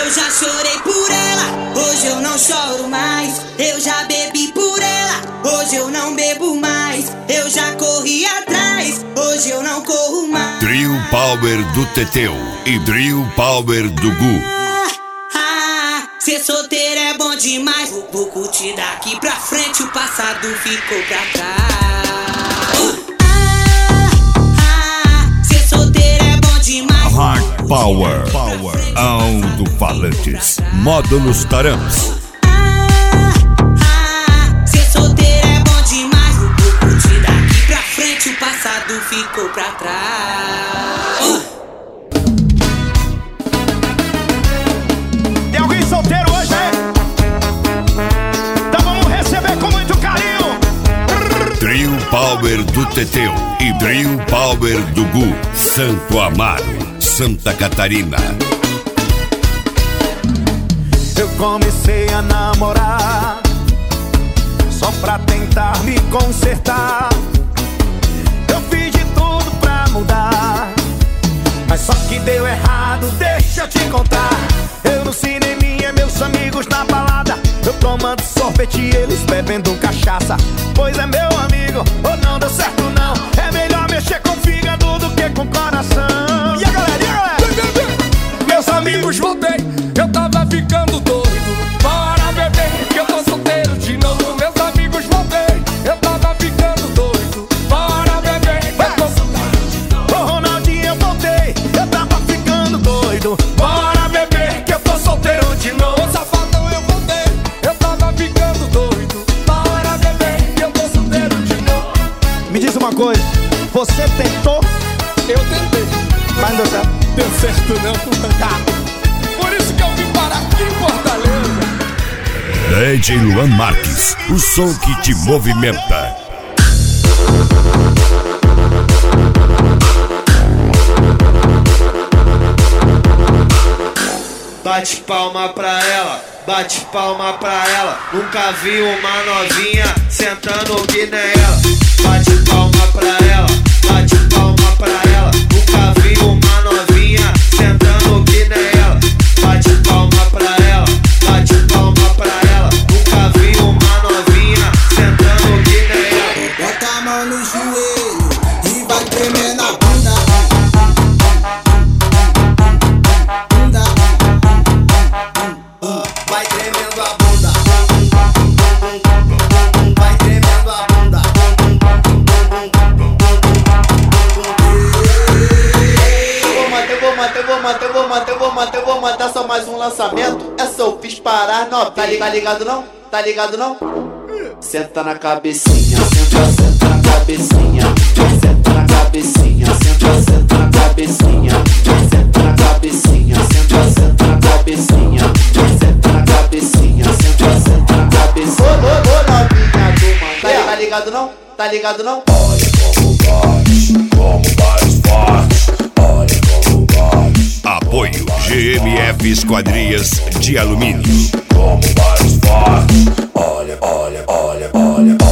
Eu já chorei por ela, hoje eu não choro mais. Eu já bebi por ela, hoje eu não bebo mais. Eu já corri atrás, hoje eu não corro mais. Trio Power do Teteu e Trio Power do Gu. Ser solteiro é bom demais. Vou curtir daqui pra frente, o passado ficou pra trás. Ser solteiro é bom demais. Hard Power, alto-falantes, módulos Taramps. Ser solteiro é bom demais. Vou curtir daqui pra frente, o passado ficou pra trás. Tem alguém solteiro hoje, hein? Então vamos receber com muito carinho. Trio Power do Teteu e Trio Power do Gu. Santo Amaro, Santa Catarina. Eu comecei a namorar só pra tentar me consertar. Eu fiz de tudo pra mudar, mas só que deu errado, deixa eu te contar. Eu no cineminha, meus amigos na balada, eu tomando sorvete e eles bebendo cachaça. Pois é, meu amigo, ou não deu certo não. É melhor mexer com o fígado do que com o coração. E a galera, e a galera? Meus amigos, voltei, eu tava ficando doido. Bora beber, que eu tô solteiro de novo. Meus amigos, voltei, eu tava ficando doido. Bora beber, que eu tô solteiro de novo. Ô Ronaldinho, eu voltei, eu tava ficando doido. Bora beber, que eu tô solteiro de novo. Ô safadão, eu voltei, eu tava ficando doido. Bora beber, que eu tô solteiro de novo. Me diz uma coisa, você tentou, Eu tentei, mas não deu certo. deu certo não. Tá. Por isso que eu vim parar aqui em Fortaleza. DJ Luan Marques, o som que te movimenta. Bate palma pra ela, bate palma pra ela. Nunca vi uma novinha sentando que nem ela. Bate palma pra ela, bate palma pra ela. Nunca vi uma novinha sentando que nem ela. Bate palma pra ela, bate palma pra ela. Nunca vi uma novinha sentando que nem ela. Bota a mão no joelho e vai tremer na bunda. Bunda. Vai tremendo a bunda. Vai tremendo a bunda. Eu vou matar só mais um lançamento. Essa eu fiz parar, não. Tá ligado não? Tá ligado não? Senta na cabecinha, senta na cabecinha, senta na cabecinha, senta na cabecinha, senta na cabecinha, senta na cabecinha, senta na cabecinha, senta na cabecinha. Ô novinha do mano, tá ligado não? Tá ligado não? Olha como faz forte, olha como bate. Apoio GMF Esquadrias de Alumínio. Como faz forte, olha.